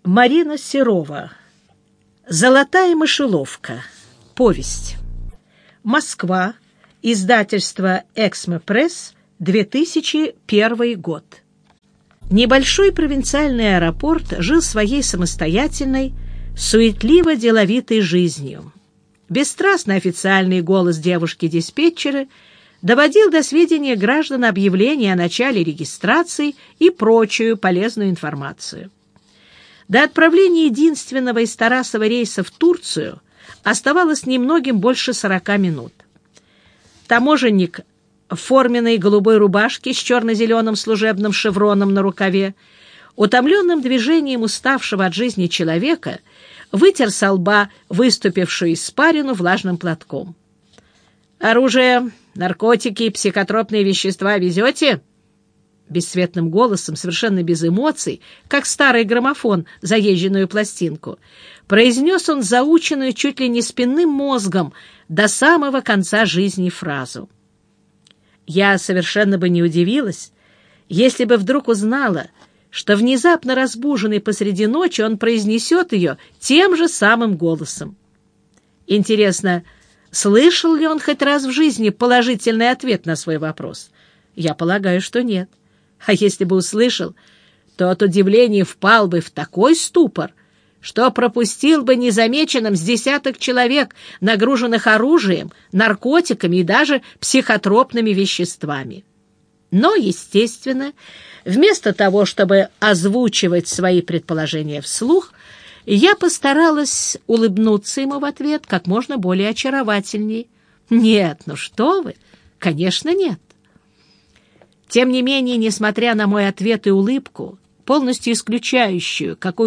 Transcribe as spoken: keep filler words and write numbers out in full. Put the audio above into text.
Марина Серова. «Золотая мышеловка». Повесть. Москва. Издательство «Эксмо Пресс», две тысячи первый год. Небольшой провинциальный аэропорт жил своей самостоятельной, суетливо-деловитой жизнью. Бесстрастный официальный голос девушки-диспетчера доводил до сведения граждан объявления о начале регистрации и прочую полезную информацию. До отправления единственного из Тарасова рейса в Турцию оставалось немногим больше сорока минут. Таможенник в форменной голубой рубашке с черно-зеленым служебным шевроном на рукаве, утомленным движением уставшего от жизни человека, вытер со лба выступившую испарину влажным платком. «Оружие, наркотики и психотропные вещества везете?» Бесцветным голосом, совершенно без эмоций, как старый граммофон, заезженную пластинку, произнес он заученную чуть ли не спинным мозгом до самого конца жизни фразу. Я совершенно бы не удивилась, если бы вдруг узнала, что внезапно разбуженный посреди ночи он произнесет ее тем же самым голосом. Интересно, слышал ли он хоть раз в жизни положительный ответ на свой вопрос? Я полагаю, что нет. А если бы услышал, то от удивления впал бы в такой ступор, что пропустил бы незамеченным с десяток человек, нагруженных оружием, наркотиками и даже психотропными веществами. Но, естественно, вместо того, чтобы озвучивать свои предположения вслух, я постаралась улыбнуться ему в ответ как можно более очаровательней. Нет, ну что вы, конечно, нет. Тем не менее, несмотря на мой ответ и улыбку, полностью исключающую какую